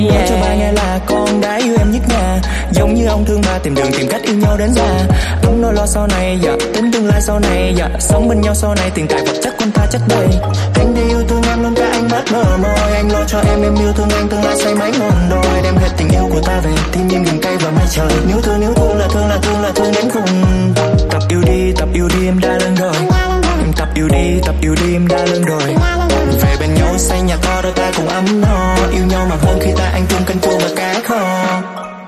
Nói cho ba nghe là con đã yêu em nhất nhà, giống như ông thương ba tìm đường tìm cách yêu nhau đến già. Ấm nỗi lo sau này, dạ tính tương lai sau này, dạ sống bên nhau sau này, tiền tài vật chất quanh ta chất đầy. Anh đi yêu thương em luôn cả ánh mắt mờ môi, anh lo cho em yêu thương anh tương lai say máy ngọn đôi. Đem hết tình yêu của ta về thiên nhiên gừng cây và mây trời. Nếu thương là thương là thương là thương đến cùng. Tập yêu đi em đã lớn rồi. Em tập yêu đi em đã lớn rồi. Về bên nhau xây nhà to đôi